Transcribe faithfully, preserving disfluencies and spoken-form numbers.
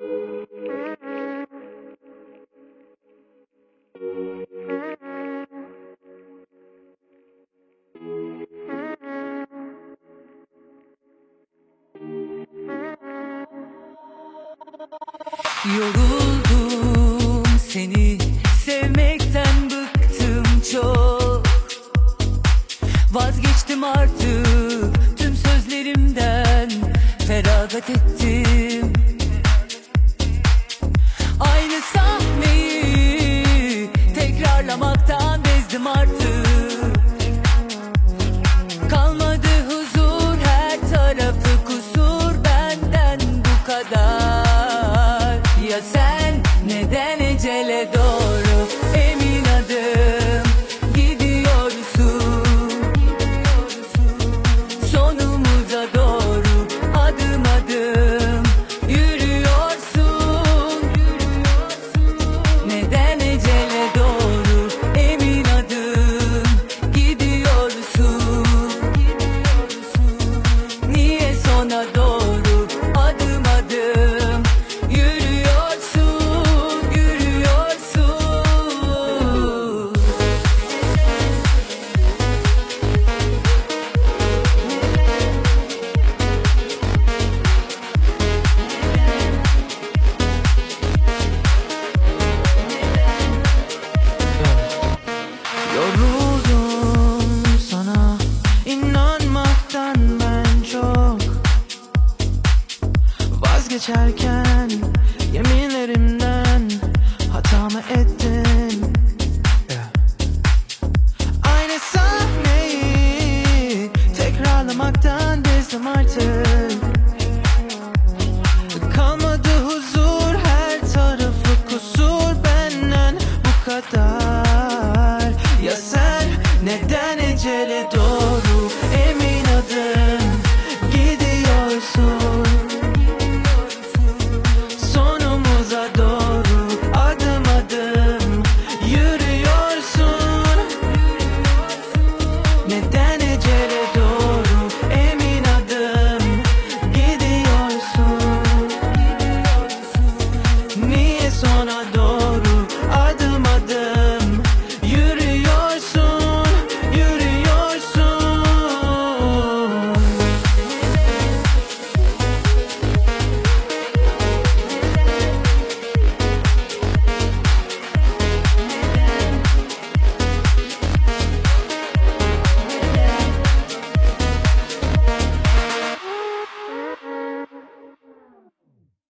Yoruldum, seni sevmekten bıktım çok. Vazgeçtim artık tüm sözlerimden, feragat ettim. Aynı sahneyi tekrarlamaktan bezdim artık. Kalmadı huzur, her tarafı kusur, benden bu kadar. Ya sen neden ecele doğru emin adım gidiyorsun, sonumuza doğru adım adım yürüyorsun. Neden ecele doğru emin adım gidiyorsun, niye sona doğru adım adım yürüyorsun? Yoruldum sana inanmaktan ben çok. Vazgeçerken yemin